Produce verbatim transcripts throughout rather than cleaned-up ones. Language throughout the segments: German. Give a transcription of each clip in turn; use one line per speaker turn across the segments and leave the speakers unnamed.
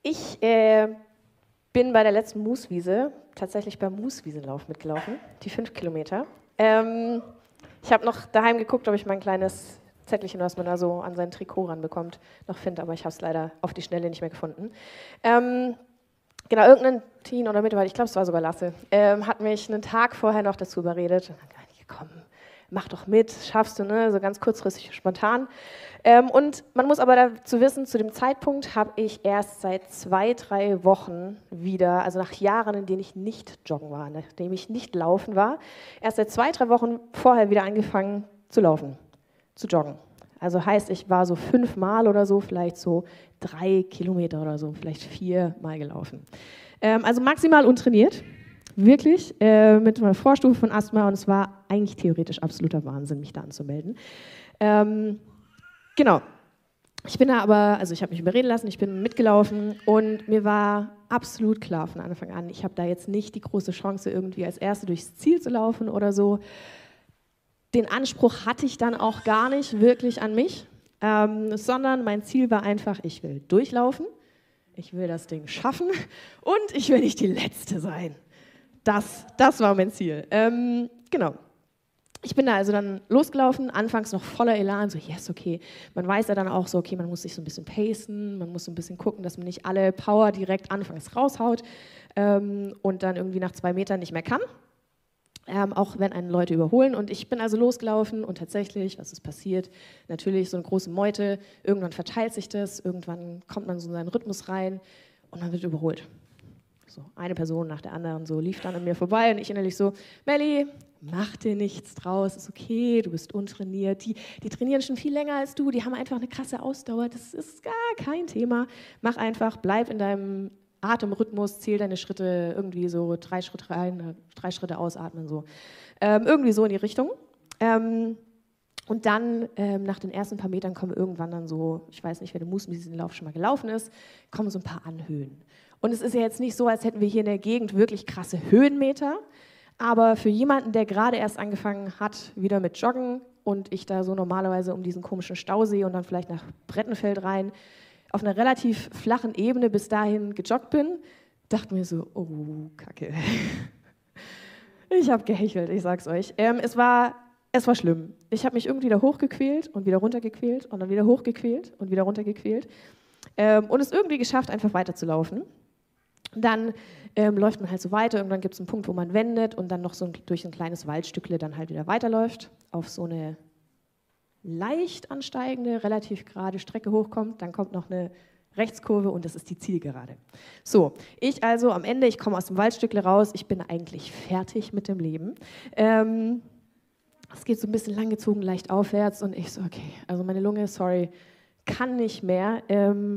Ich äh, bin bei der letzten Mooswiese tatsächlich beim Mooswiesenlauf mitgelaufen, die fünf Kilometer. Ähm, ich habe noch daheim geguckt, ob ich mein kleines Zettelchen, was man da so an sein Trikot ranbekommt, noch finde, aber ich habe es leider auf die Schnelle nicht mehr gefunden. Ähm, genau, irgendein Teen oder Mitarbeiter, ich glaube, es war sogar Lasse, ähm, hat mich einen Tag vorher noch dazu überredet. Und dann dachte ich, komm, mach doch mit, schaffst du, ne? So ganz kurzfristig, spontan. Ähm, und man muss aber dazu wissen, zu dem Zeitpunkt habe ich erst seit zwei, drei Wochen wieder, also nach Jahren, in denen ich nicht joggen war, nachdem ich nicht laufen war, erst seit zwei, drei Wochen vorher wieder angefangen zu laufen, zu joggen. Also heißt, ich war so fünfmal oder so, vielleicht so drei Kilometer oder so, vielleicht viermal gelaufen. Ähm, also maximal untrainiert. Wirklich, äh, mit einer Vorstufe von Asthma, und es war eigentlich theoretisch absoluter Wahnsinn, mich da anzumelden. Ähm, genau. Ich bin da aber, also ich habe mich überreden lassen, ich bin mitgelaufen und mir war absolut klar von Anfang an, ich habe da jetzt nicht die große Chance, irgendwie als Erste durchs Ziel zu laufen oder so. Den Anspruch hatte ich dann auch gar nicht wirklich an mich, ähm, sondern mein Ziel war einfach, ich will durchlaufen, ich will das Ding schaffen und ich will nicht die Letzte sein. Das, das war mein Ziel. Ähm, genau. Ich bin da also dann losgelaufen, anfangs noch voller Elan, so yes, okay. Man weiß ja dann auch so, okay, man muss sich so ein bisschen pacen, man muss so ein bisschen gucken, dass man nicht alle Power direkt anfangs raushaut ähm, und dann irgendwie nach zwei Metern nicht mehr kann, ähm, auch wenn einen Leute überholen. Und ich bin also losgelaufen und tatsächlich, was ist passiert? Natürlich so eine große Meute, irgendwann verteilt sich das, irgendwann kommt man so in seinen Rhythmus rein und man wird überholt. So, eine Person nach der anderen so lief dann an mir vorbei und ich innerlich so, Melli, mach dir nichts draus, ist okay, du bist untrainiert, die, die trainieren schon viel länger als du, die haben einfach eine krasse Ausdauer, das ist gar kein Thema. Mach einfach, bleib in deinem Atemrhythmus, zähl deine Schritte irgendwie so, drei Schritte rein, drei Schritte ausatmen, so. Ähm, irgendwie so in die Richtung. Ähm, und dann, ähm, nach den ersten paar Metern kommen irgendwann dann so, ich weiß nicht, wer den Mooswiesenlauf schon mal gelaufen ist, kommen so ein paar Anhöhen. Und es ist ja jetzt nicht so, als hätten wir hier in der Gegend wirklich krasse Höhenmeter, aber für jemanden, der gerade erst angefangen hat, wieder mit Joggen und ich da so normalerweise um diesen komischen Stausee und dann vielleicht nach Brettenfeld rein, auf einer relativ flachen Ebene bis dahin gejoggt bin, dachte mir so, oh, Kacke. Ich habe gehechelt, ich sag's euch. Ähm, es war, es war schlimm. Ich habe mich irgendwie da hochgequält und wieder runtergequält und dann wieder hochgequält und wieder runtergequält ähm, und es irgendwie geschafft, einfach weiterzulaufen. Dann ähm, läuft man halt so weiter, irgendwann gibt es einen Punkt, wo man wendet und dann noch so ein, durch ein kleines Waldstückle dann halt wieder weiterläuft, auf so eine leicht ansteigende, relativ gerade Strecke hochkommt, dann kommt noch eine Rechtskurve und das ist die Zielgerade. So, ich also am Ende, ich komme aus dem Waldstückle raus, ich bin eigentlich fertig mit dem Leben. Ähm, es geht so ein bisschen langgezogen, leicht aufwärts und ich so, okay, also meine Lunge, sorry, kann nicht mehr. Ähm,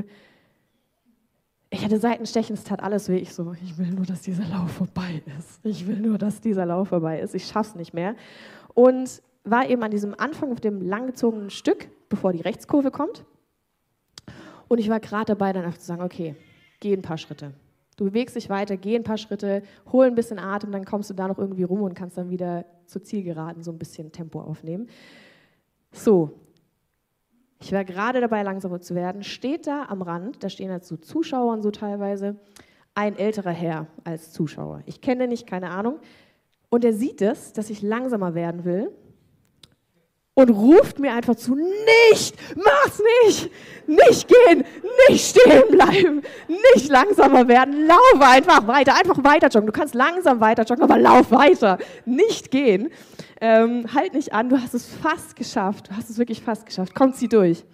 Ich hatte Seitenstechen, es tat alles weh. Ich so, ich will nur, dass dieser Lauf vorbei ist. Ich will nur, dass dieser Lauf vorbei ist. Ich schaff's nicht mehr. Und war eben an diesem Anfang auf dem langgezogenen Stück, bevor die Rechtskurve kommt. Und ich war gerade dabei, dann einfach zu sagen, okay, geh ein paar Schritte. Du bewegst dich weiter, geh ein paar Schritte, hol ein bisschen Atem, dann kommst du da noch irgendwie rum und kannst dann wieder zur Zielgeraden so ein bisschen Tempo aufnehmen. So. Ich war gerade dabei, langsamer zu werden, steht da am Rand, da stehen halt so Zuschauer und so teilweise, ein älterer Herr als Zuschauer. Ich kenne den nicht, keine Ahnung. Und er sieht es, dass ich langsamer werden will und ruft mir einfach zu, nicht, mach's nicht, nicht gehen, nicht stehen bleiben, nicht langsamer werden, lauf einfach weiter, einfach weiter joggen. Du kannst langsam weiter joggen, aber lauf weiter, nicht gehen. Ähm, halt nicht an, du hast es fast geschafft, du hast es wirklich fast geschafft, komm, zieh durch.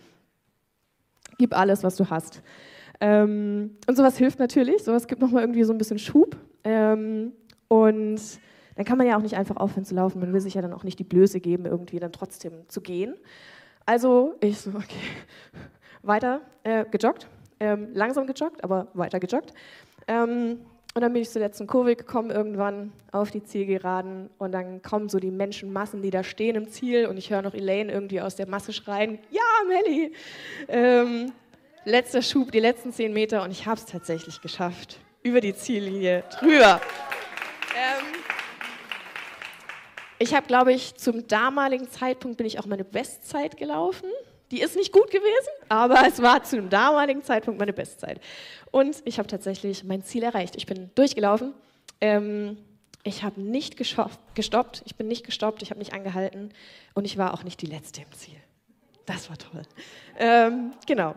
Gib alles, was du hast. Ähm, und sowas hilft natürlich, sowas gibt nochmal irgendwie so ein bisschen Schub. Ähm, und dann kann man ja auch nicht einfach aufhören zu laufen, man will sich ja dann auch nicht die Blöße geben, irgendwie dann trotzdem zu gehen. Also ich so, okay, weiter äh, gejoggt, ähm, langsam gejoggt, aber weiter gejoggt. Ähm, Und dann bin ich zur letzten Kurve gekommen, irgendwann auf die Zielgeraden und dann kommen so die Menschenmassen, die da stehen im Ziel und ich höre noch Elaine irgendwie aus der Masse schreien, ja, Melli! Ähm, letzter Schub, die letzten zehn Meter und ich habe es tatsächlich geschafft, über die Ziellinie drüber. Ähm, ich habe, glaube ich, zum damaligen Zeitpunkt bin ich auch meine Bestzeit gelaufen. Die ist nicht gut gewesen, aber es war zu dem damaligen Zeitpunkt meine Bestzeit. Und ich habe tatsächlich mein Ziel erreicht. Ich bin durchgelaufen. Ähm, ich habe nicht gestoppt. Ich bin nicht gestoppt. Ich habe nicht angehalten. Und ich war auch nicht die Letzte im Ziel. Das war toll. Ähm, genau.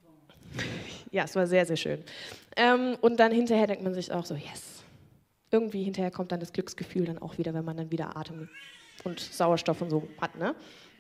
Ja, es war sehr, sehr schön. Ähm, und dann hinterher denkt man sich auch so, yes. Irgendwie hinterher kommt dann das Glücksgefühl dann auch wieder, wenn man dann wieder Atem und Sauerstoff und so hat, ne?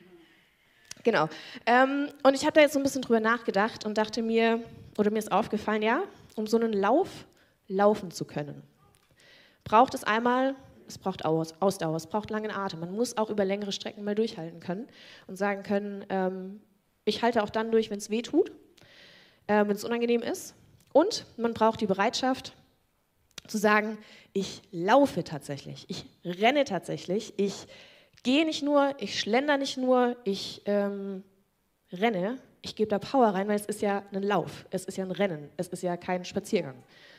Genau. Ähm, und ich habe da jetzt so ein bisschen drüber nachgedacht und dachte mir, oder mir ist aufgefallen, ja, um so einen Lauf laufen zu können, braucht es einmal, es braucht Ausdauer, es braucht langen Atem. Man muss auch über längere Strecken mal durchhalten können und sagen können, ähm, ich halte auch dann durch, wenn es weh tut, äh, wenn es unangenehm ist. Und man braucht die Bereitschaft zu sagen, ich laufe tatsächlich, ich renne tatsächlich, ich gehe nicht nur, ich schlender nicht nur, ich ähm, renne, ich gebe da Power rein, weil es ist ja ein Lauf, es ist ja ein Rennen, es ist ja kein Spaziergang.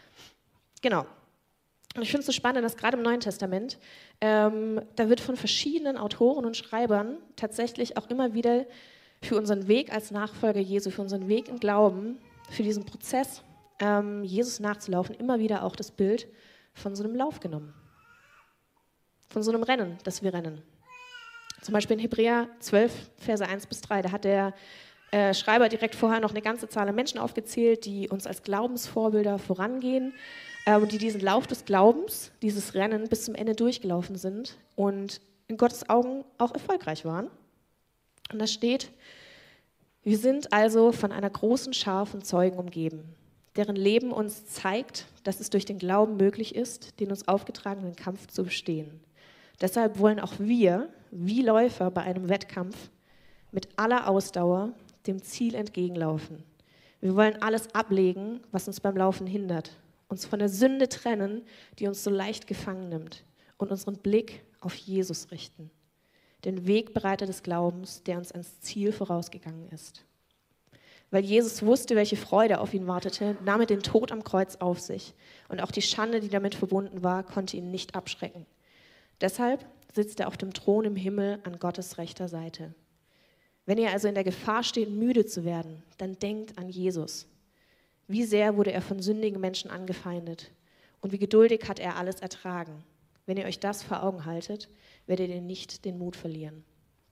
Genau. Und ich finde es so spannend, dass gerade im Neuen Testament, ähm, da wird von verschiedenen Autoren und Schreibern tatsächlich auch immer wieder für unseren Weg als Nachfolger Jesu, für unseren Weg im Glauben, für diesen Prozess, ähm, Jesus nachzulaufen, immer wieder auch das Bild von so einem Lauf genommen. Von so einem Rennen, das wir rennen. Zum Beispiel in Hebräer zwölf, Verse eins bis drei, da hat der äh, Schreiber direkt vorher noch eine ganze Zahl an Menschen aufgezählt, die uns als Glaubensvorbilder vorangehen äh, und die diesen Lauf des Glaubens, dieses Rennen bis zum Ende durchgelaufen sind und in Gottes Augen auch erfolgreich waren. Und da steht, wir sind also von einer großen Schar von Zeugen umgeben, deren Leben uns zeigt, dass es durch den Glauben möglich ist, den uns aufgetragenen Kampf zu bestehen. Deshalb wollen auch wir, wie Läufer bei einem Wettkampf, mit aller Ausdauer dem Ziel entgegenlaufen. Wir wollen alles ablegen, was uns beim Laufen hindert, uns von der Sünde trennen, die uns so leicht gefangen nimmt, und unseren Blick auf Jesus richten, den Wegbereiter des Glaubens, der uns ans Ziel vorausgegangen ist. Weil Jesus wusste, welche Freude auf ihn wartete, nahm er den Tod am Kreuz auf sich, und auch die Schande, die damit verbunden war, konnte ihn nicht abschrecken. Deshalb sitzt er auf dem Thron im Himmel an Gottes rechter Seite. Wenn ihr also in der Gefahr steht, müde zu werden, dann denkt an Jesus. Wie sehr wurde er von sündigen Menschen angefeindet und wie geduldig hat er alles ertragen. Wenn ihr euch das vor Augen haltet, werdet ihr nicht den Mut verlieren.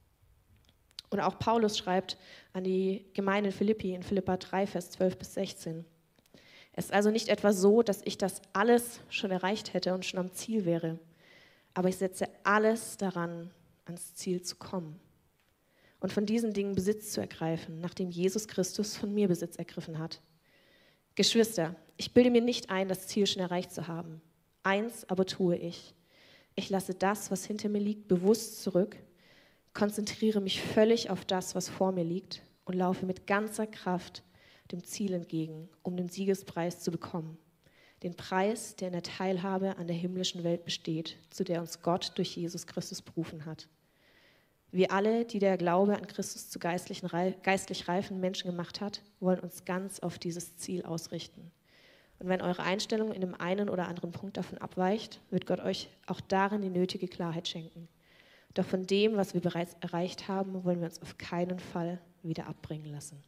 Und auch Paulus schreibt an die Gemeinde in Philippi in Philipper drei, Vers zwölf bis sechzehn. Es ist also nicht etwa so, dass ich das alles schon erreicht hätte und schon am Ziel wäre. Aber ich setze alles daran, ans Ziel zu kommen und von diesen Dingen Besitz zu ergreifen, nachdem Jesus Christus von mir Besitz ergriffen hat. Geschwister, ich bilde mir nicht ein, das Ziel schon erreicht zu haben. Eins aber tue ich. Ich lasse das, was hinter mir liegt, bewusst zurück, konzentriere mich völlig auf das, was vor mir liegt und laufe mit ganzer Kraft dem Ziel entgegen, um den Siegespreis zu bekommen. Den Preis, der in der Teilhabe an der himmlischen Welt besteht, zu der uns Gott durch Jesus Christus berufen hat. Wir alle, die der Glaube an Christus zu geistlichen, geistlich reifen Menschen gemacht hat, wollen uns ganz auf dieses Ziel ausrichten. Und wenn eure Einstellung in dem einen oder anderen Punkt davon abweicht, wird Gott euch auch darin die nötige Klarheit schenken. Doch von dem, was wir bereits erreicht haben, wollen wir uns auf keinen Fall wieder abbringen lassen.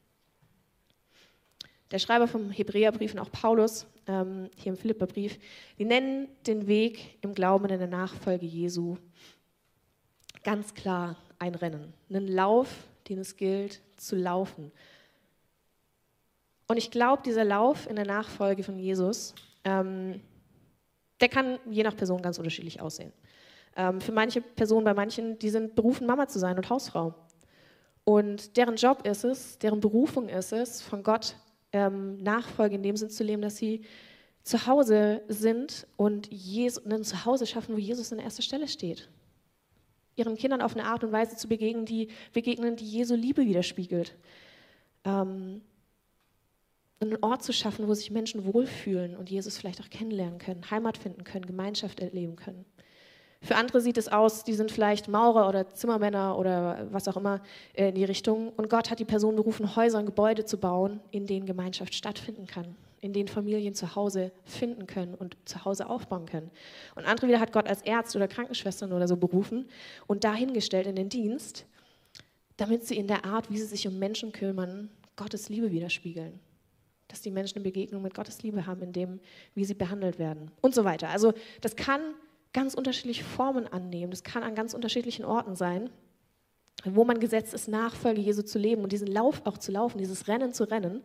Der Schreiber vom Hebräerbrief und auch Paulus, ähm, hier im Philipperbrief, die nennen den Weg im Glauben und in der Nachfolge Jesu ganz klar ein Rennen. Einen Lauf, den es gilt zu laufen. Und ich glaube, dieser Lauf in der Nachfolge von Jesus, ähm, der kann je nach Person ganz unterschiedlich aussehen. Ähm, für manche Personen, bei manchen, die sind berufen, Mama zu sein und Hausfrau. Und deren Job ist es, deren Berufung ist es, von Gott ähm, Nachfolge in dem Sinn zu leben, dass sie zu Hause sind und Jesus, ein Zuhause schaffen, wo Jesus an erster Stelle steht. Ihren Kindern auf eine Art und Weise zu begegnen, die, begegnen, die Jesu Liebe widerspiegelt. Ähm, einen Ort zu schaffen, wo sich Menschen wohlfühlen und Jesus vielleicht auch kennenlernen können, Heimat finden können, Gemeinschaft erleben können. Für andere sieht es aus, die sind vielleicht Maurer oder Zimmermänner oder was auch immer in die Richtung. Und Gott hat die Person berufen, Häuser und Gebäude zu bauen, in denen Gemeinschaft stattfinden kann, in denen Familien zu Hause finden können und zu Hause aufbauen können. Und andere wieder hat Gott als Ärzte oder Krankenschwestern oder so berufen und dahingestellt in den Dienst, damit sie in der Art, wie sie sich um Menschen kümmern, Gottes Liebe widerspiegeln. Dass die Menschen eine Begegnung mit Gottes Liebe haben, in dem, wie sie behandelt werden und so weiter. Also das kann ganz unterschiedliche Formen annehmen. Das kann an ganz unterschiedlichen Orten sein, wo man gesetzt ist, Nachfolge Jesu zu leben und diesen Lauf auch zu laufen, dieses Rennen zu rennen.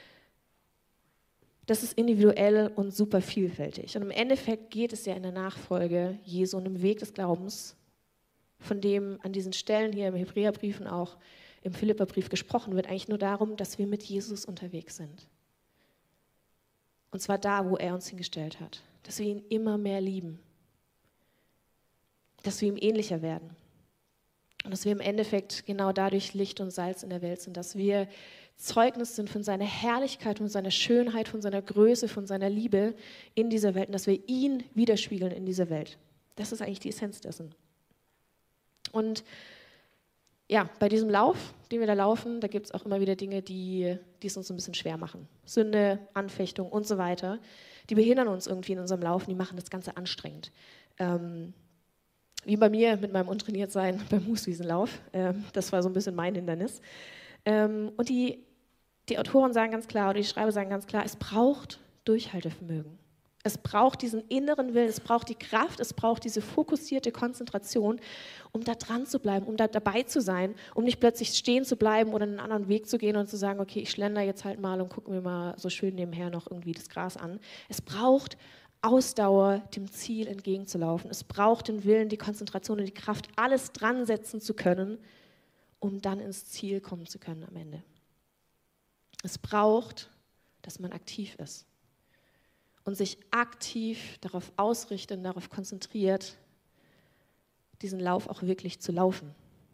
Das ist individuell und super vielfältig. Und im Endeffekt geht es ja in der Nachfolge Jesu und im Weg des Glaubens, von dem an diesen Stellen hier im Hebräerbrief und auch im Philipperbrief gesprochen wird, eigentlich nur darum, dass wir mit Jesus unterwegs sind. Und zwar da, wo er uns hingestellt hat. Dass wir ihn immer mehr lieben. Dass wir ihm ähnlicher werden. Und dass wir im Endeffekt genau dadurch Licht und Salz in der Welt sind. Dass wir Zeugnis sind von seiner Herrlichkeit, von seiner Schönheit, von seiner Größe, von seiner Liebe in dieser Welt. Und dass wir ihn widerspiegeln in dieser Welt. Das ist eigentlich die Essenz dessen. Und ja, bei diesem Lauf, den wir da laufen, da gibt es auch immer wieder Dinge, die, die es uns ein bisschen schwer machen. Sünde, Anfechtung und so weiter. Die behindern uns irgendwie in unserem Laufen, die machen das Ganze anstrengend. Ähm, wie bei mir mit meinem Untrainiertsein beim Mooswiesenlauf. Ähm, das war so ein bisschen mein Hindernis. Ähm, und die, die Autoren sagen ganz klar, oder die Schreiber sagen ganz klar, es braucht Durchhaltevermögen. Es braucht diesen inneren Willen, es braucht die Kraft, es braucht diese fokussierte Konzentration, um da dran zu bleiben, um da dabei zu sein, um nicht plötzlich stehen zu bleiben oder einen anderen Weg zu gehen und zu sagen, okay, ich schlender jetzt halt mal und gucke mir mal so schön nebenher noch irgendwie das Gras an. Es braucht Ausdauer, dem Ziel entgegenzulaufen. Es braucht den Willen, die Konzentration und die Kraft, alles dran setzen zu können, um dann ins Ziel kommen zu können am Ende. Es braucht, dass man aktiv ist. Und sich aktiv darauf ausrichtet, darauf konzentriert, diesen Lauf auch wirklich zu laufen.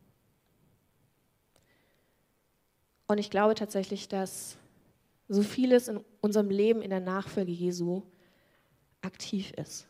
Und ich glaube tatsächlich, dass so vieles in unserem Leben in der Nachfolge Jesu aktiv ist.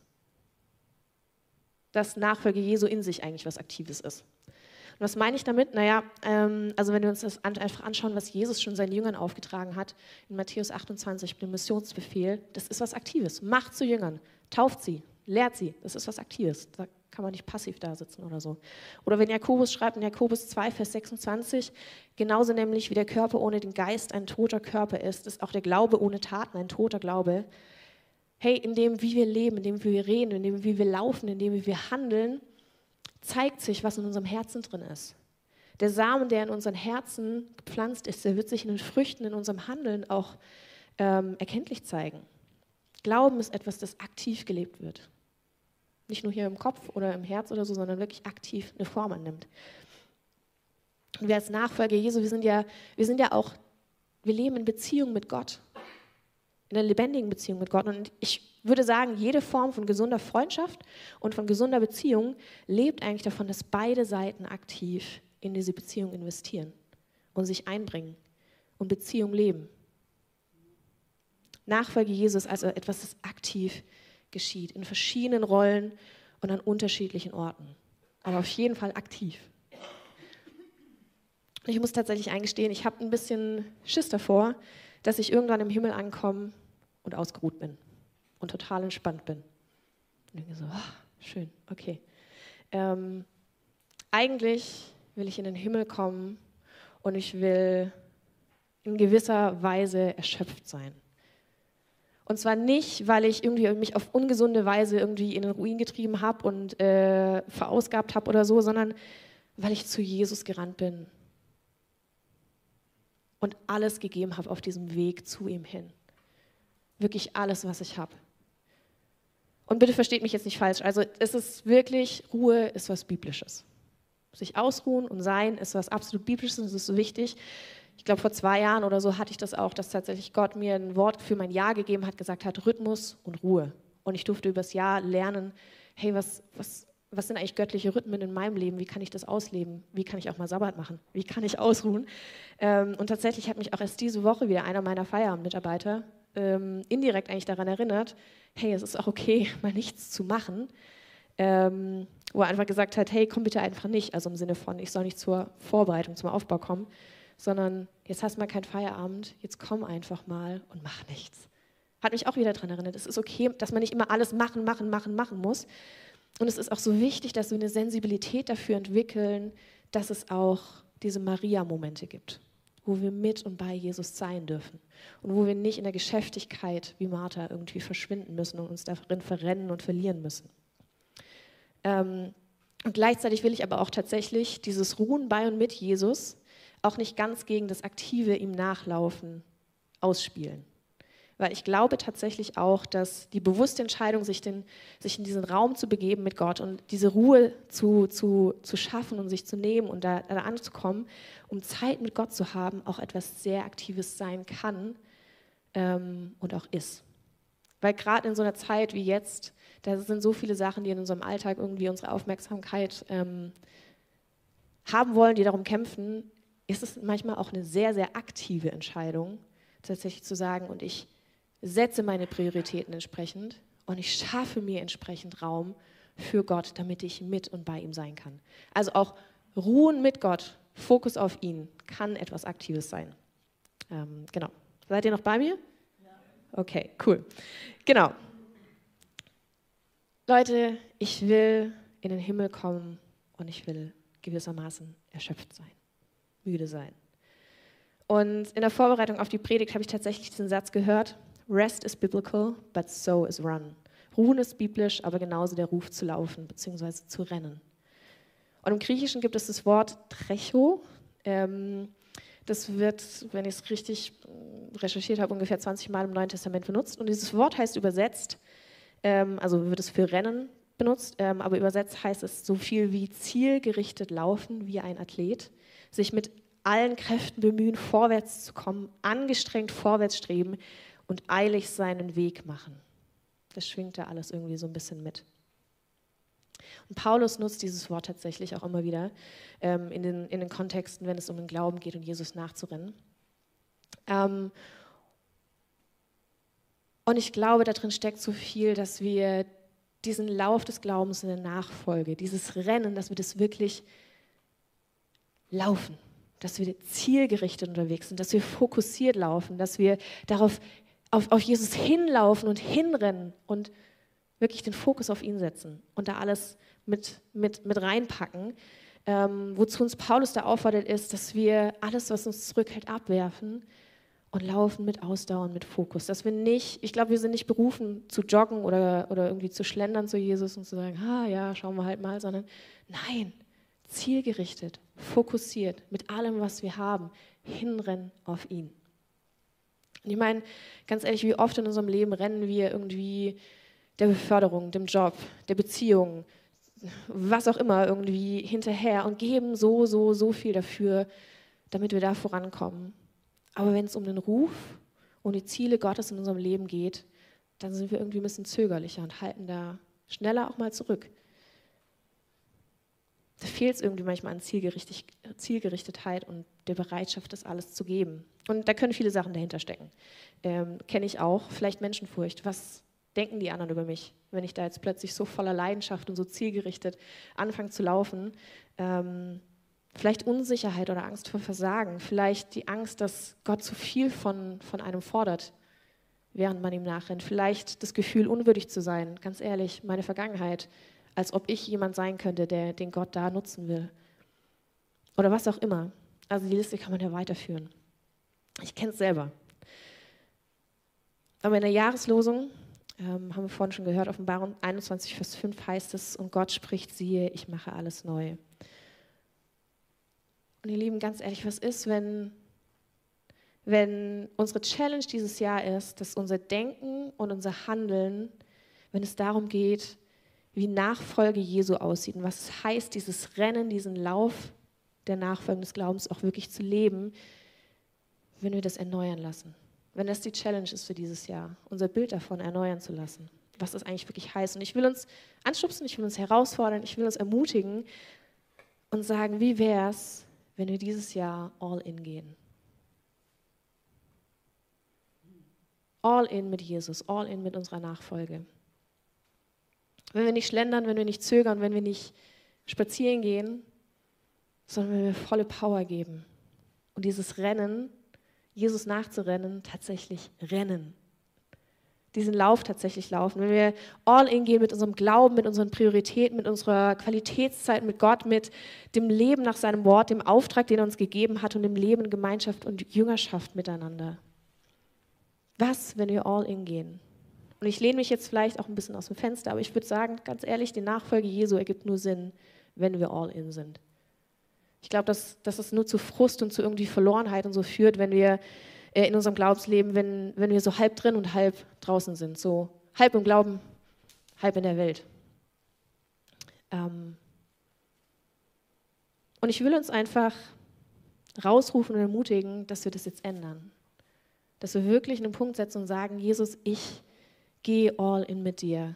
Dass Nachfolge Jesu in sich eigentlich was Aktives ist. Und was meine ich damit? Naja, ähm, also wenn wir uns das an, einfach anschauen, was Jesus schon seinen Jüngern aufgetragen hat, in Matthäus achtundzwanzig, dem Missionsbefehl, das ist was Aktives. Macht zu Jüngern, tauft sie, lehrt sie, das ist was Aktives. Da kann man nicht passiv da sitzen oder so. Oder wenn Jakobus schreibt in Jakobus zwei, Vers sechsundzwanzig, genauso nämlich wie der Körper ohne den Geist ein toter Körper ist, ist auch der Glaube ohne Taten ein toter Glaube. Hey, in dem, wie wir leben, in dem, wie wir reden, in dem, wie wir laufen, in dem, wie wir handeln, zeigt sich, was in unserem Herzen drin ist. Der Samen, der in unseren Herzen gepflanzt ist, der wird sich in den Früchten, in unserem Handeln auch ähm, erkenntlich zeigen. Glauben ist etwas, das aktiv gelebt wird. Nicht nur hier im Kopf oder im Herz oder so, sondern wirklich aktiv eine Form annimmt. Und wir als Nachfolger Jesu, wir sind ja, wir sind ja auch, wir leben in Beziehung mit Gott. In einer lebendigen Beziehung mit Gott. Und ich würde sagen, jede Form von gesunder Freundschaft und von gesunder Beziehung lebt eigentlich davon, dass beide Seiten aktiv in diese Beziehung investieren und sich einbringen und Beziehung leben. Nachfolge Jesus, also etwas, das aktiv geschieht, in verschiedenen Rollen und an unterschiedlichen Orten. Aber auf jeden Fall aktiv. Ich muss tatsächlich eingestehen, ich habe ein bisschen Schiss davor, dass ich irgendwann im Himmel ankomme und ausgeruht bin und total entspannt bin. Und denke so, oh, schön, okay. Ähm, eigentlich will ich in den Himmel kommen und ich will in gewisser Weise erschöpft sein. Und zwar nicht, weil ich irgendwie mich auf ungesunde Weise irgendwie in den Ruin getrieben habe und äh, verausgabt habe oder so, sondern weil ich zu Jesus gerannt bin und alles gegeben habe auf diesem Weg zu ihm hin. Wirklich alles, was ich habe. Und bitte versteht mich jetzt nicht falsch. Also es ist wirklich, Ruhe ist was Biblisches. Sich ausruhen und sein ist was absolut Biblisches, das ist so wichtig. Ich glaube, vor zwei Jahren oder so hatte ich das auch, dass tatsächlich Gott mir ein Wort für mein Jahr gegeben hat, gesagt hat, Rhythmus und Ruhe. Und ich durfte übers Jahr lernen, hey, was, was, was sind eigentlich göttliche Rhythmen in meinem Leben? Wie kann ich das ausleben? Wie kann ich auch mal Sabbat machen? Wie kann ich ausruhen? Ähm, und tatsächlich hat mich auch erst diese Woche wieder einer meiner Feierabendmitarbeiter ähm, indirekt eigentlich daran erinnert, hey, es ist auch okay, mal nichts zu machen. Ähm, wo er einfach gesagt hat, hey, komm bitte einfach nicht, also im Sinne von, ich soll nicht zur Vorbereitung, zum Aufbau kommen, sondern jetzt hast du mal keinen Feierabend, jetzt komm einfach mal und mach nichts. Hat mich auch wieder daran erinnert, es ist okay, dass man nicht immer alles machen, machen, machen, machen muss. Und es ist auch so wichtig, dass wir eine Sensibilität dafür entwickeln, dass es auch diese Maria-Momente gibt, wo wir mit und bei Jesus sein dürfen und wo wir nicht in der Geschäftigkeit wie Martha irgendwie verschwinden müssen und uns darin verrennen und verlieren müssen. Ähm, und gleichzeitig will ich aber auch tatsächlich dieses Ruhen bei und mit Jesus auch nicht ganz gegen das aktive ihm Nachlaufen ausspielen. Weil ich glaube tatsächlich auch, dass die bewusste Entscheidung, sich, den, sich in diesen Raum zu begeben mit Gott und diese Ruhe zu, zu, zu schaffen und sich zu nehmen und da, da anzukommen, um Zeit mit Gott zu haben, auch etwas sehr Aktives sein kann ähm, und auch ist. Weil gerade in so einer Zeit wie jetzt, da sind so viele Sachen, die in unserem Alltag irgendwie unsere Aufmerksamkeit ähm, haben wollen, die darum kämpfen, ist es manchmal auch eine sehr, sehr aktive Entscheidung, tatsächlich zu sagen, und ich setze meine Prioritäten entsprechend und ich schaffe mir entsprechend Raum für Gott, damit ich mit und bei ihm sein kann. Also auch Ruhen mit Gott, Fokus auf ihn, kann etwas Aktives sein. Ähm, genau. Seid ihr noch bei mir? Ja. Okay, cool. Genau. Leute, ich will in den Himmel kommen und ich will gewissermaßen erschöpft sein, müde sein. Und in der Vorbereitung auf die Predigt habe ich tatsächlich diesen Satz gehört: Rest is biblical, but so is run. Ruhen ist biblisch, aber genauso der Ruf zu laufen bzw. zu rennen. Und im Griechischen gibt es das Wort trecho. Ähm, das wird, wenn ich es richtig recherchiert habe, ungefähr zwanzig Mal im Neuen Testament benutzt. Und dieses Wort heißt übersetzt, ähm, also wird es für Rennen benutzt, ähm, aber übersetzt heißt es so viel wie zielgerichtet laufen, wie ein Athlet, sich mit allen Kräften bemühen, vorwärts zu kommen, angestrengt vorwärts streben und eilig seinen Weg machen. Das schwingt da alles irgendwie so ein bisschen mit. Und Paulus nutzt dieses Wort tatsächlich auch immer wieder ähm, in, den, in den Kontexten, wenn es um den Glauben geht und Jesus nachzurennen. Ähm, und ich glaube, da drin steckt so viel, dass wir diesen Lauf des Glaubens in der Nachfolge, dieses Rennen, dass wir das wirklich laufen, dass wir zielgerichtet unterwegs sind, dass wir fokussiert laufen, dass wir darauf auf, auf Jesus hinlaufen und hinrennen und wirklich den Fokus auf ihn setzen und da alles mit, mit, mit reinpacken. Ähm, wozu uns Paulus da auffordert, ist, dass wir alles, was uns zurückhält, abwerfen und laufen mit Ausdauer und mit Fokus. Dass wir nicht, ich glaube, wir sind nicht berufen zu joggen oder, oder irgendwie zu schlendern zu Jesus und zu sagen, ah ja, schauen wir halt mal, sondern nein, zielgerichtet, fokussiert, mit allem, was wir haben, hinrennen auf ihn. Und ich meine, ganz ehrlich, wie oft in unserem Leben rennen wir irgendwie der Beförderung, dem Job, der Beziehung, was auch immer, irgendwie hinterher und geben so, so, so viel dafür, damit wir da vorankommen. Aber wenn es um den Ruf und die Ziele Gottes in unserem Leben geht, dann sind wir irgendwie ein bisschen zögerlicher und halten da schneller auch mal zurück. Da fehlt es irgendwie manchmal an Zielgerichtetheit und der Bereitschaft, das alles zu geben. Und da können viele Sachen dahinter stecken. Ähm, kenne ich auch. Vielleicht Menschenfurcht. Was denken die anderen über mich, wenn ich da jetzt plötzlich so voller Leidenschaft und so zielgerichtet anfange zu laufen? Ähm, vielleicht Unsicherheit oder Angst vor Versagen. Vielleicht die Angst, dass Gott zu viel von, von einem fordert, während man ihm nachrennt. Vielleicht das Gefühl, unwürdig zu sein. Ganz ehrlich, meine Vergangenheit. Als ob ich jemand sein könnte, der den Gott da nutzen will. Oder was auch immer. Also die Liste kann man ja weiterführen. Ich kenne es selber. Aber in der Jahreslosung, ähm, haben wir vorhin schon gehört, Offenbarung einundzwanzig, Vers fünf heißt es, und Gott spricht, siehe, ich mache alles neu. Und ihr Lieben, ganz ehrlich, was ist, wenn, wenn unsere Challenge dieses Jahr ist, dass unser Denken und unser Handeln, wenn es darum geht, wie Nachfolge Jesu aussieht und was es heißt, dieses Rennen, diesen Lauf der Nachfolge des Glaubens auch wirklich zu leben, wenn wir das erneuern lassen. Wenn das die Challenge ist für dieses Jahr, unser Bild davon erneuern zu lassen, was das eigentlich wirklich heißt. Und ich will uns anstupsen, ich will uns herausfordern, ich will uns ermutigen und sagen, wie wäre es, wenn wir dieses Jahr all in gehen? All in mit Jesus, all in mit unserer Nachfolge. Wenn wir nicht schlendern, wenn wir nicht zögern, wenn wir nicht spazieren gehen, sondern wenn wir volle Power geben und dieses Rennen, Jesus nachzurennen, tatsächlich rennen. diesen Lauf tatsächlich laufen, wenn wir all in gehen mit unserem Glauben, mit unseren Prioritäten, mit unserer Qualitätszeit mit Gott, mit dem Leben nach seinem Wort, dem Auftrag, den er uns gegeben hat und dem Leben in Gemeinschaft und Jüngerschaft miteinander. Was, wenn wir all in gehen? Und ich lehne mich jetzt vielleicht auch ein bisschen aus dem Fenster, aber ich würde sagen, ganz ehrlich, die Nachfolge Jesu ergibt nur Sinn, wenn wir all in sind. Ich glaube, dass, dass es nur zu Frust und zu irgendwie Verlorenheit und so führt, wenn wir in unserem Glaubensleben, wenn, wenn wir so halb drin und halb draußen sind, so halb im Glauben, halb in der Welt. Ähm und ich will uns einfach rausrufen und ermutigen, dass wir das jetzt ändern. Dass wir wirklich einen Punkt setzen und sagen, Jesus, ich gehe all in mit dir.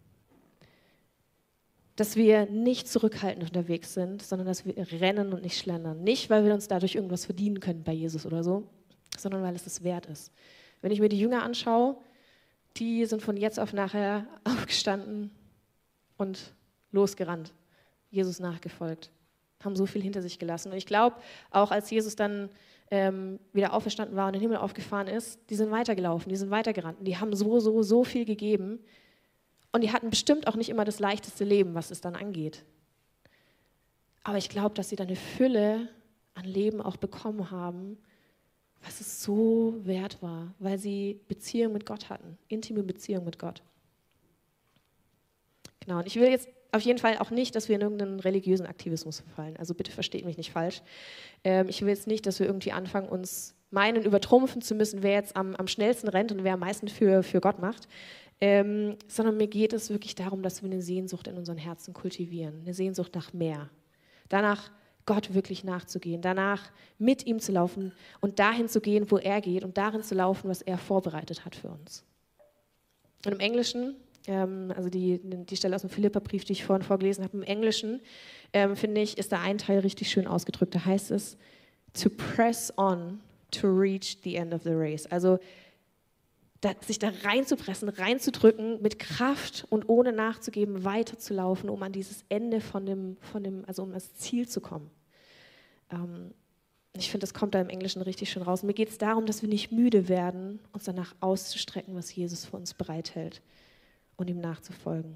Dass wir nicht zurückhaltend unterwegs sind, sondern dass wir rennen und nicht schlendern. Nicht, weil wir uns dadurch irgendwas verdienen können bei Jesus oder so, sondern weil es es wert ist. Wenn ich mir die Jünger anschaue, die sind von jetzt auf nachher aufgestanden und losgerannt, Jesus nachgefolgt, haben so viel hinter sich gelassen. Und ich glaube, auch als Jesus dann ähm, wieder auferstanden war und in den Himmel aufgefahren ist, die sind weitergelaufen, die sind weitergerannt. Die haben so, so, so viel gegeben und die hatten bestimmt auch nicht immer das leichteste Leben, was es dann angeht. Aber ich glaube, dass sie dann eine Fülle an Leben auch bekommen haben, was es so wert war, weil sie Beziehung mit Gott hatten, intime Beziehung mit Gott. Genau, und ich will jetzt auf jeden Fall auch nicht, dass wir in irgendeinen religiösen Aktivismus verfallen. Also bitte versteht mich nicht falsch. Ähm, ich will jetzt nicht, dass wir irgendwie anfangen, uns meinen, übertrumpfen zu müssen, wer jetzt am, am schnellsten rennt und wer am meisten für, für Gott macht. Ähm, sondern mir geht es wirklich darum, dass wir eine Sehnsucht in unseren Herzen kultivieren, eine Sehnsucht nach mehr. Danach Gott wirklich nachzugehen, danach mit ihm zu laufen und dahin zu gehen, wo er geht und darin zu laufen, was er vorbereitet hat für uns. Und im Englischen, ähm, also die, die Stelle aus dem Philipperbrief, die ich vorhin vorgelesen habe, im Englischen, ähm, finde ich, ist da ein Teil richtig schön ausgedrückt. Da heißt es, to press on to reach the end of the race. Also da, sich da reinzupressen, reinzudrücken, mit Kraft und ohne nachzugeben, weiterzulaufen, um an dieses Ende von dem, von dem, also um das Ziel zu kommen. Ähm, ich finde, das kommt da im Englischen richtig schön raus. Mir geht es darum, dass wir nicht müde werden, uns danach auszustrecken, was Jesus für uns bereithält und ihm nachzufolgen.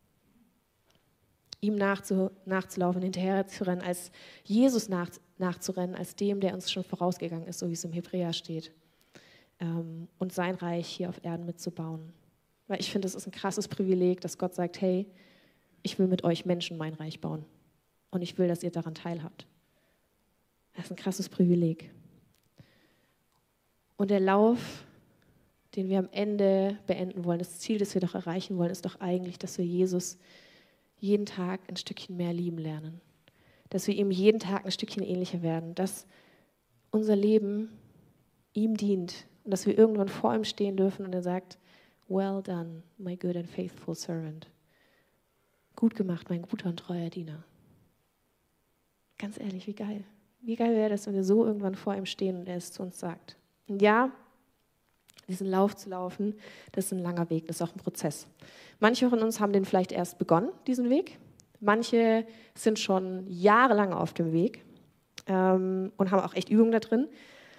Ihm nachzu, nachzulaufen, hinterher zu rennen, als Jesus nach, nachzurennen, als dem, der uns schon vorausgegangen ist, so wie es im Hebräer steht. Ähm, und sein Reich hier auf Erden mitzubauen. Weil ich finde, es ist ein krasses Privileg, dass Gott sagt, hey, ich will mit euch Menschen mein Reich bauen. Und ich will, dass ihr daran teilhabt. Das ist ein krasses Privileg. Und der Lauf, den wir am Ende beenden wollen, das Ziel, das wir doch erreichen wollen, ist doch eigentlich, dass wir Jesus jeden Tag ein Stückchen mehr lieben lernen. Dass wir ihm jeden Tag ein Stückchen ähnlicher werden. Dass unser Leben ihm dient. Und dass wir irgendwann vor ihm stehen dürfen und er sagt, well done, my good and faithful servant. Gut gemacht, mein guter und treuer Diener. Ganz ehrlich, wie geil. Wie geil wäre das, wenn wir so irgendwann vor ihm stehen und er es zu uns sagt. Und ja, diesen Lauf zu laufen, das ist ein langer Weg, das ist auch ein Prozess. Manche von uns haben den vielleicht erst begonnen, diesen Weg. Manche sind schon jahrelang auf dem Weg ähm, und haben auch echt Übungen da drin.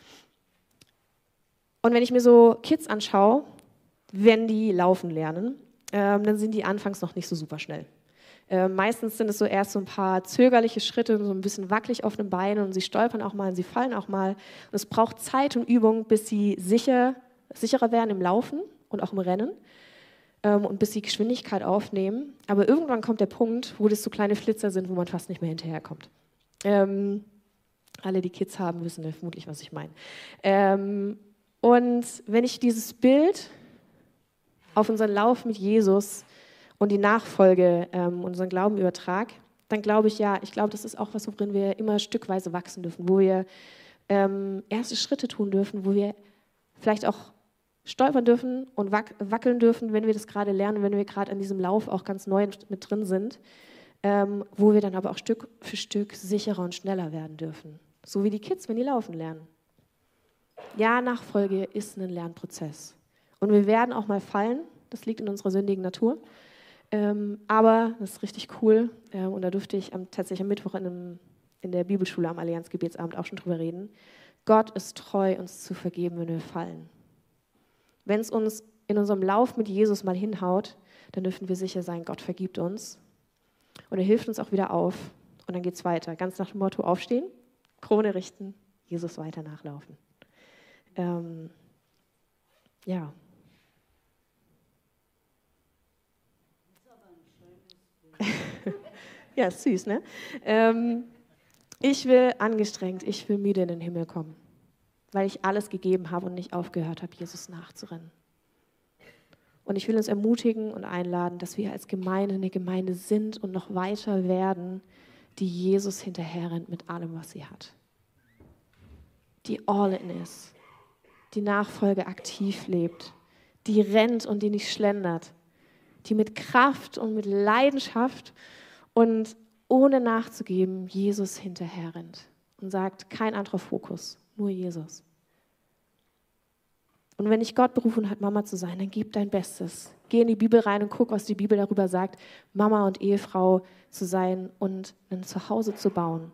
Und wenn ich mir so Kids anschaue, wenn die laufen lernen, ähm, dann sind die anfangs noch nicht so super schnell. Äh, meistens sind es so erst so ein paar zögerliche Schritte, so ein bisschen wackelig auf den Beinen und sie stolpern auch mal und sie fallen auch mal. Und es braucht Zeit und Übung, bis sie sicher, sicherer werden im Laufen und auch im Rennen ähm, und bis sie Geschwindigkeit aufnehmen. Aber irgendwann kommt der Punkt, wo das so kleine Flitzer sind, wo man fast nicht mehr hinterherkommt. Ähm, alle, die Kids haben, wissen ja vermutlich, was ich meine. Ähm, und wenn ich dieses Bild auf unseren Lauf mit Jesus und die Nachfolge, ähm, unseren Glauben übertrage, dann glaube ich, ja, ich glaube, das ist auch was, worin wir immer stückweise wachsen dürfen, wo wir ähm, erste Schritte tun dürfen, wo wir vielleicht auch stolpern dürfen und wac- wackeln dürfen, wenn wir das gerade lernen, wenn wir gerade an diesem Lauf auch ganz neu mit drin sind, ähm, wo wir dann aber auch Stück für Stück sicherer und schneller werden dürfen. So wie die Kids, wenn die laufen lernen. Ja, Nachfolge ist ein Lernprozess. Und wir werden auch mal fallen, das liegt in unserer sündigen Natur. Ähm, aber das ist richtig cool ähm, und da durfte ich am, tatsächlich am Mittwoch in, einem, in der Bibelschule am Allianz-Gebetsabend auch schon drüber reden. Gott ist treu, uns zu vergeben, wenn wir fallen. Wenn es uns in unserem Lauf mit Jesus mal hinhaut, dann dürfen wir sicher sein, Gott vergibt uns und er hilft uns auch wieder auf und dann geht es weiter. Ganz nach dem Motto aufstehen, Krone richten, Jesus weiter nachlaufen. Ähm, ja. Ja, ist süß, ne? Ähm, ich will angestrengt, ich will müde in den Himmel kommen, weil ich alles gegeben habe und nicht aufgehört habe, Jesus nachzurennen. Und ich will uns ermutigen und einladen, dass wir als Gemeinde eine Gemeinde sind und noch weiter werden, die Jesus hinterherrennt mit allem, was sie hat. Die all in ist, die Nachfolge aktiv lebt, die rennt und die nicht schlendert, die mit Kraft und mit Leidenschaft und ohne nachzugeben Jesus hinterherrennt und sagt, kein anderer Fokus, nur Jesus. Und wenn dich Gott berufen hat, Mama zu sein, dann gib dein Bestes. Geh in die Bibel rein und guck, was die Bibel darüber sagt, Mama und Ehefrau zu sein und ein Zuhause zu bauen.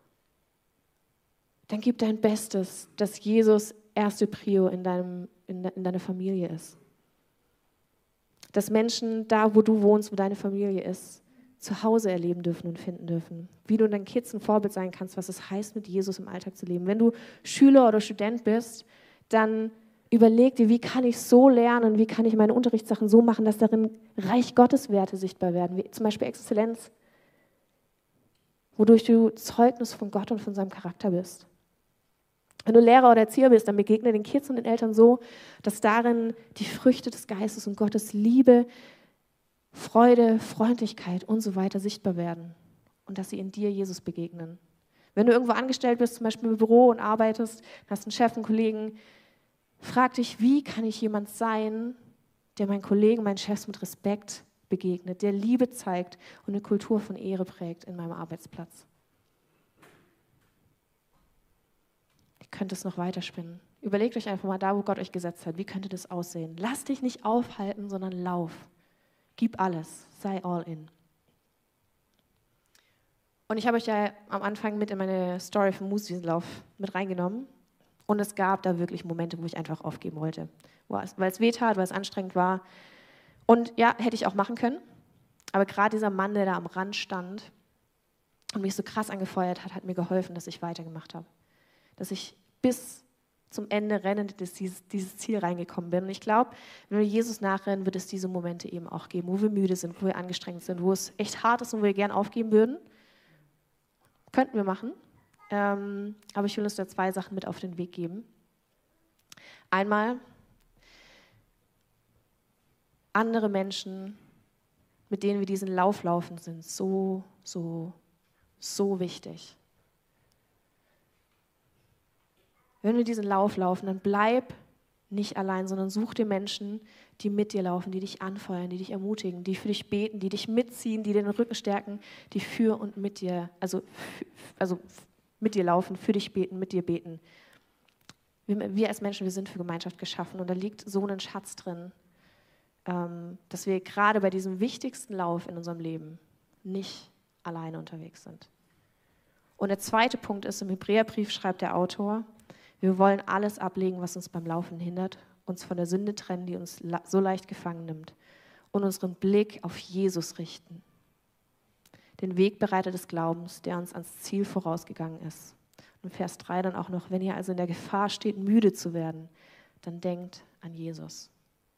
Dann gib dein Bestes, dass Jesus erste Prio in, deinem, in, de, in deiner Familie ist. Dass Menschen da, wo du wohnst, wo deine Familie ist, zu Hause erleben dürfen und finden dürfen. Wie du deinen Kids ein Vorbild sein kannst, was es heißt, mit Jesus im Alltag zu leben. Wenn du Schüler oder Student bist, dann überleg dir, wie kann ich so lernen, wie kann ich meine Unterrichtssachen so machen, dass darin Reich Gottes Werte sichtbar werden, wie zum Beispiel Exzellenz, wodurch du Zeugnis von Gott und von seinem Charakter bist. Wenn du Lehrer oder Erzieher bist, dann begegne den Kids und den Eltern so, dass darin die Früchte des Geistes und Gottes Liebe, Freude, Freundlichkeit und so weiter sichtbar werden und dass sie in dir Jesus begegnen. Wenn du irgendwo angestellt bist, zum Beispiel im Büro und arbeitest, hast einen Chef, einen Kollegen, frag dich, wie kann ich jemand sein, der meinen Kollegen, meinen Chefs mit Respekt begegnet, der Liebe zeigt und eine Kultur von Ehre prägt in meinem Arbeitsplatz. Ihr könnt es noch weiterspinnen. Überlegt euch einfach mal da, wo Gott euch gesetzt hat, wie könnte das aussehen? Lass dich nicht aufhalten, sondern lauf. Gib alles, sei all in. Und ich habe euch ja am Anfang mit in meine Story vom Mooswiesenlauf mit reingenommen. Und es gab da wirklich Momente, wo ich einfach aufgeben wollte. Weil es weh tat, weil es anstrengend war. Und ja, hätte ich auch machen können. Aber gerade dieser Mann, der da am Rand stand und mich so krass angefeuert hat, hat mir geholfen, dass ich weitergemacht habe. Dass ich bis zum Ende rennend in dieses, dieses Ziel reingekommen bin. Und ich glaube, wenn wir Jesus nachrennen, wird es diese Momente eben auch geben, wo wir müde sind, wo wir angestrengt sind, wo es echt hart ist und wo wir gern aufgeben würden. Könnten wir machen. Ähm, aber ich will uns da zwei Sachen mit auf den Weg geben. Einmal, andere Menschen, mit denen wir diesen Lauf laufen, sind so, so, so wichtig. Wenn wir diesen Lauf laufen, dann bleib nicht allein, sondern such dir Menschen, die mit dir laufen, die dich anfeuern, die dich ermutigen, die für dich beten, die dich mitziehen, die dir den Rücken stärken, die für und mit dir, also, also mit dir laufen, für dich beten, mit dir beten. Wir, wir als Menschen, wir sind für Gemeinschaft geschaffen und da liegt so ein Schatz drin, ähm, dass wir gerade bei diesem wichtigsten Lauf in unserem Leben nicht alleine unterwegs sind. Und der zweite Punkt ist, im Hebräerbrief schreibt der Autor, wir wollen alles ablegen, was uns beim Laufen hindert, uns von der Sünde trennen, die uns so leicht gefangen nimmt und unseren Blick auf Jesus richten. Den Wegbereiter des Glaubens, der uns ans Ziel vorausgegangen ist. Und Vers drei dann auch noch, wenn ihr also in der Gefahr steht, müde zu werden, dann denkt an Jesus.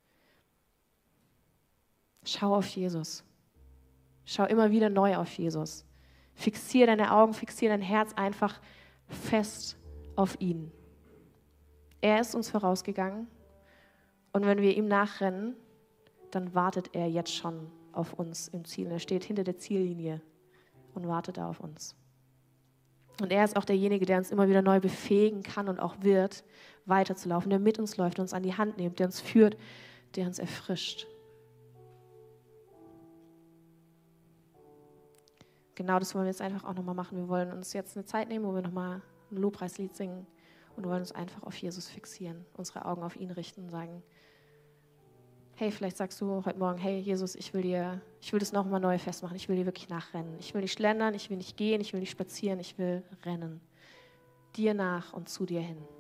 Schau auf Jesus. Schau immer wieder neu auf Jesus. Fixier deine Augen, fixier dein Herz einfach fest auf ihn. Er ist uns vorausgegangen und wenn wir ihm nachrennen, dann wartet er jetzt schon auf uns im Ziel. Er steht hinter der Ziellinie und wartet da auf uns. Und er ist auch derjenige, der uns immer wieder neu befähigen kann und auch wird, weiterzulaufen, der mit uns läuft, der uns an die Hand nimmt, der uns führt, der uns erfrischt. Genau das wollen wir jetzt einfach auch nochmal machen. Wir wollen uns jetzt eine Zeit nehmen, wo wir nochmal ein Lobpreislied singen und wollen uns einfach auf Jesus fixieren, unsere Augen auf ihn richten und sagen, hey, vielleicht sagst du heute Morgen, hey Jesus, ich will dir, ich will das nochmal neu festmachen, ich will dir wirklich nachrennen. Ich will nicht schlendern, ich will nicht gehen, ich will nicht spazieren, ich will rennen. Dir nach und zu dir hin.